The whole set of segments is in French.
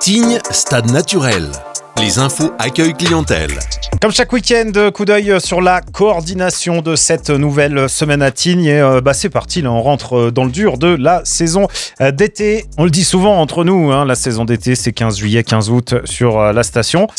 Tignes, stade naturel. Les infos accueil clientèle. Comme chaque week-end, coup d'œil sur la coordination de cette nouvelle semaine à Tignes. Et c'est parti, là, on rentre dans le dur de la saison d'été. On le dit souvent entre nous, la saison d'été, c'est 15 juillet, 15 août sur la station.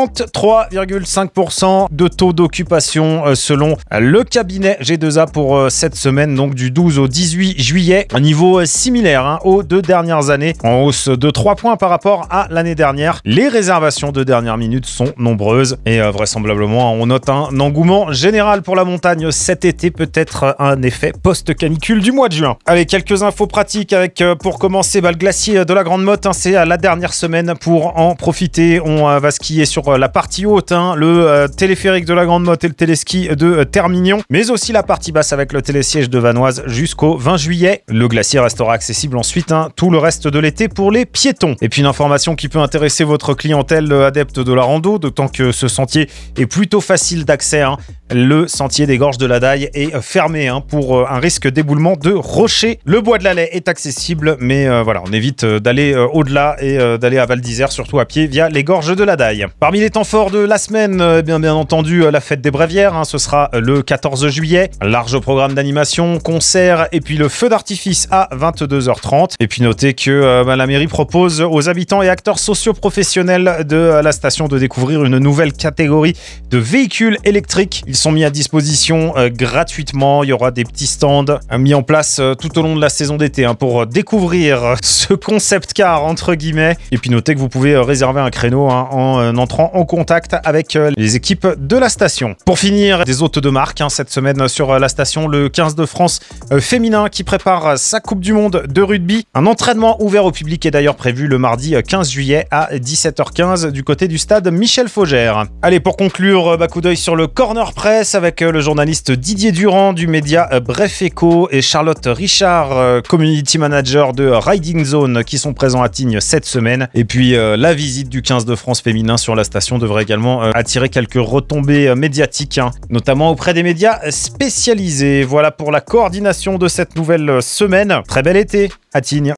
53,5% de taux d'occupation selon le cabinet G2A pour cette semaine, donc du 12 au 18 juillet. Un niveau similaire aux 2 dernières années, en hausse de 3 points par rapport à l'année dernière. Les réservations de dernière minute sont nombreuses et vraisemblablement on note un engouement général pour la montagne cet été, peut-être un effet post-canicule du mois de juin. Allez, quelques infos pratiques avec pour commencer le glacier de la Grande Motte, c'est la dernière semaine pour en profiter. On va skier sur la partie haute, le téléphérique de la Grande Motte et le téléski de Termignon, mais aussi la partie basse avec le télésiège de Vanoise jusqu'au 20 juillet. Le glacier restera accessible ensuite tout le reste de l'été pour les piétons. Et puis une information qui peut intéresser votre clientèle adepte de la rando, d'autant que ce sentier est plutôt facile d'accès. Le sentier des Gorges de la Daille est fermé pour un risque d'éboulement de rochers. Le bois de la Laye est accessible, mais on évite d'aller au-delà et d'aller à Val d'Isère, surtout à pied via les Gorges de la Daille. Parmi les temps forts de la semaine, bien entendu, la fête des Bréviaires, ce sera le 14 juillet. Large programme d'animation, concerts et puis le feu d'artifice à 22h30. Et puis notez que la mairie propose aux habitants et acteurs socio-professionnels de la station de découvrir une nouvelle catégorie de véhicules électriques. Ils sont mis à disposition gratuitement. Il y aura des petits stands mis en place tout au long de la saison d'été pour découvrir ce concept car entre guillemets. Et puis notez que vous pouvez réserver un créneau en entrant en contact avec les équipes de la station. Pour finir, des hôtes de marque cette semaine sur la station, le 15 de France féminin qui prépare sa Coupe du Monde de rugby. Un entraînement ouvert au public est d'ailleurs prévu le mardi 15 juillet à 17h15 du côté du stade Michel Faugère. Allez, pour conclure, coup d'œil sur le Corner Presse avec le journaliste Didier Durand du média Bref Echo et Charlotte Richard, community manager de Riding Zone, qui sont présents à Tignes cette semaine. Et puis la visite du 15 de France féminin sur la station devrait également attirer quelques retombées médiatiques, notamment auprès des médias spécialisés. Voilà pour la coordination de cette nouvelle semaine. Très bel été à Tignes.